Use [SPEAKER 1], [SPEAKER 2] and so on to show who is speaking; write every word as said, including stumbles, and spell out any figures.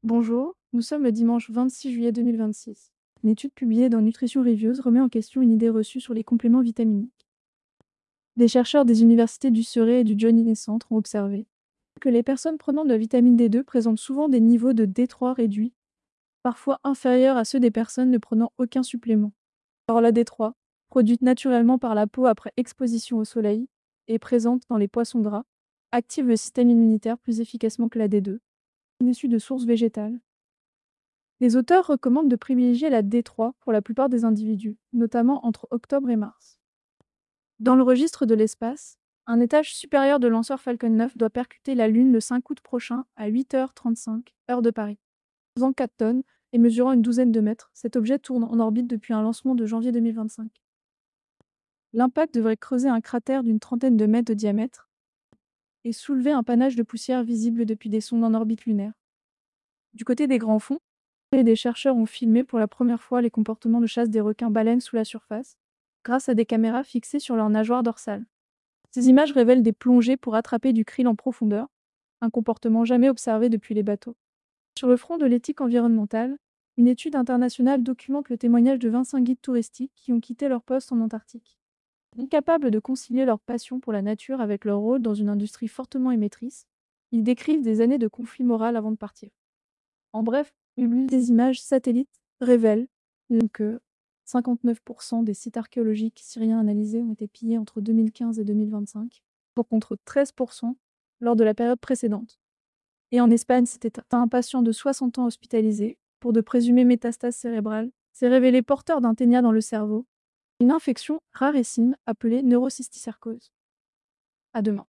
[SPEAKER 1] Bonjour, nous sommes le dimanche vingt-six juillet deux mille vingt-six. Une étude publiée dans Nutrition Reviews remet en question une idée reçue sur les compléments vitaminiques. Des chercheurs des universités du Surrey et du John Hopkins Centre ont observé que les personnes prenant de la vitamine D deux présentent souvent des niveaux de D trois réduits, parfois inférieurs à ceux des personnes ne prenant aucun supplément. Or la D trois, produite naturellement par la peau après exposition au soleil et présente dans les poissons gras, active le système immunitaire plus efficacement que la D deux, issue de sources végétales. Les auteurs recommandent de privilégier la D trois pour la plupart des individus, notamment entre octobre et mars. Dans le registre de l'espace, un étage supérieur de lanceur Falcon neuf doit percuter la Lune le cinq août prochain à huit heures trente-cinq, heure de Paris. Pesant quatre tonnes et mesurant une douzaine de mètres, cet objet tourne en orbite depuis un lancement de janvier deux mille vingt-cinq. L'impact devrait creuser un cratère d'une trentaine de mètres de diamètre et soulever un panache de poussière visible depuis des sondes en orbite lunaire. Du côté des grands fonds, des chercheurs ont filmé pour la première fois les comportements de chasse des requins-baleines sous la surface, grâce à des caméras fixées sur leur nagetoire dorsale. Ces images révèlent des plongées pour attraper du krill en profondeur, un comportement jamais observé depuis les bateaux. Sur le front de l'éthique environnementale, une étude internationale documente le témoignage de vingt-cinq guides touristiques qui ont quitté leur poste en Antarctique. Incapables de concilier leur passion pour la nature avec leur rôle dans une industrie fortement émettrice, ils décrivent des années de conflit moral avant de partir. En bref, une des images satellites révèle que cinquante-neuf pour cent des sites archéologiques syriens analysés ont été pillés entre deux mille quinze et deux mille vingt-cinq, contre treize pour cent lors de la période précédente. Et en Espagne, c'était un patient de soixante ans hospitalisé pour de présumées métastases cérébrales s'est révélé porteur d'un ténia dans le cerveau, une infection rarissime appelée neurocysticercose. À demain.